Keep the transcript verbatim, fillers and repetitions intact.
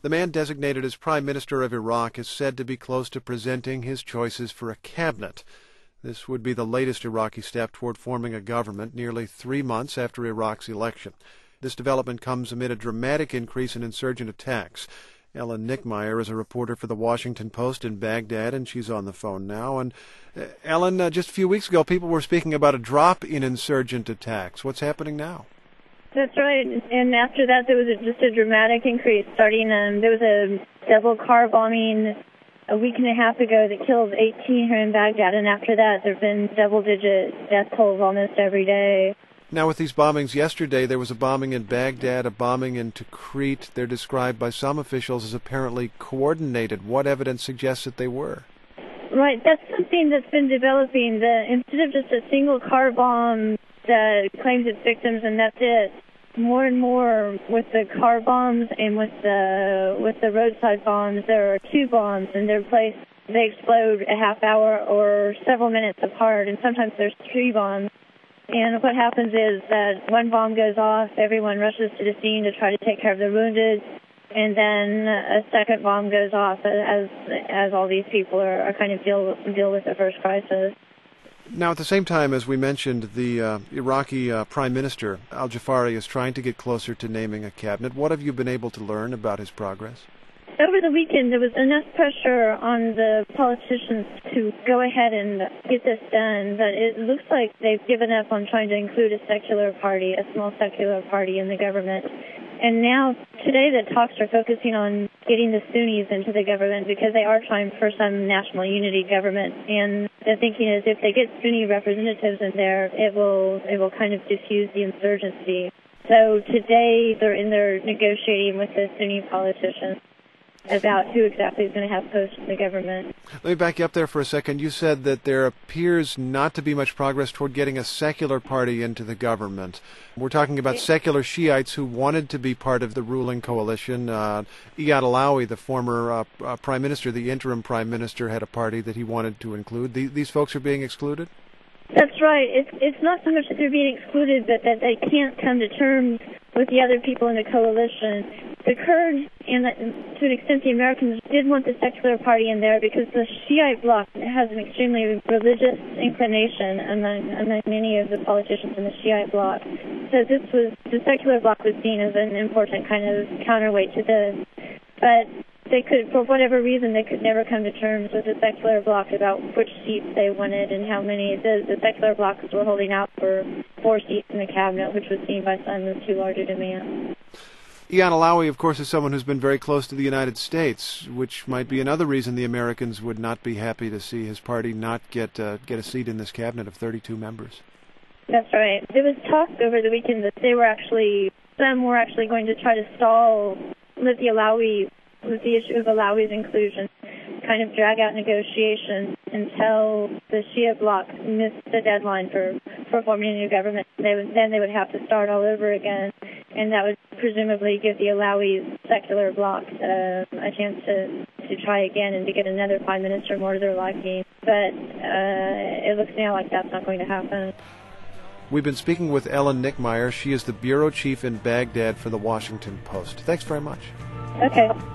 The man designated as Prime Minister of Iraq is said to be close to presenting his choices for a cabinet. This would be the latest Iraqi step toward forming a government nearly three months after Iraq's election. This development comes amid a dramatic increase in insurgent attacks. Ellen Nickmeyer is a reporter for the Washington Post in Baghdad, and she's on the phone now. And uh, Ellen, uh, just a few weeks ago, people were speaking about a drop in insurgent attacks. What's happening now? That's right. And after that, there was a, just a dramatic increase. Starting, um, there was a double car bombing a week and a half ago that killed eighteen here in Baghdad, and after that, there have been double-digit death tolls almost every day. Now, with these bombings yesterday, there was a bombing in Baghdad, a bombing in Tikrit. They're described by some officials as apparently coordinated. What evidence suggests that they were? Right, that's something that's been developing. The, instead of just a single car bomb that claims its victims and that's it, more and more with the car bombs and with the with the roadside bombs, there are two bombs, and they're placed. They explode a half hour or several minutes apart, and sometimes there's three bombs. And what happens is that one bomb goes off, everyone rushes to the scene to try to take care of the wounded, and then a second bomb goes off as as all these people are, are kind of deal deal with the first crisis. Now, at the same time, as we mentioned, the uh, Iraqi uh, Prime Minister, al-Jafari, is trying to get closer to naming a cabinet. What have you been able to learn about his progress? Over the weekend, there was enough pressure on the politicians to go ahead and get this done, but it looks like they've given up on trying to include a secular party, a small secular party in the government. And now, today, the talks are focusing on getting the Sunnis into the government because they are trying for some national unity government. And the thinking is if they get Sunni representatives in there, it will it will kind of diffuse the insurgency. So today, they're in there negotiating with the Sunni politicians about who exactly is going to have posts in the government. Let me back you up there for a second. You said that there appears not to be much progress toward getting a secular party into the government. We're talking about secular Shiites who wanted to be part of the ruling coalition. Uh, Iyad Allawi, the former uh, uh, prime minister, the interim prime minister, had a party that he wanted to include. The, these folks are being excluded? That's right. It's, it's not so much that they're being excluded, but that they can't come to terms with the other people in the coalition. The Kurds, and to an extent the Americans, did want the secular party in there because the Shiite bloc has an extremely religious inclination among, among many of the politicians in the Shiite bloc. So this was, the secular bloc was seen as an important kind of counterweight to this. But they could, for whatever reason, they could never come to terms with the secular bloc about which seats they wanted and how many. The, the secular blocs were holding out for four seats in the cabinet, which was seen by some as too large a demand. Iyad Allawi, of course, is someone who's been very close to the United States, which might be another reason the Americans would not be happy to see his party not get uh, get a seat in this cabinet of thirty-two members. That's right. There was talk over the weekend that they were actually, some were actually going to try to stall with the Allawi, with the issue of Allawi's inclusion, kind of drag out negotiations until the Shia bloc missed the deadline for, for forming a new government. They would, then they would have to start all over again, and that would presumably give the Allawi secular bloc uh, a chance to, to try again and to get another prime minister more to their liking. But uh, it looks now like that's not going to happen. We've been speaking with Ellen Nickmeyer. She is the bureau chief in Baghdad for the Washington Post. Thanks very much. Okay.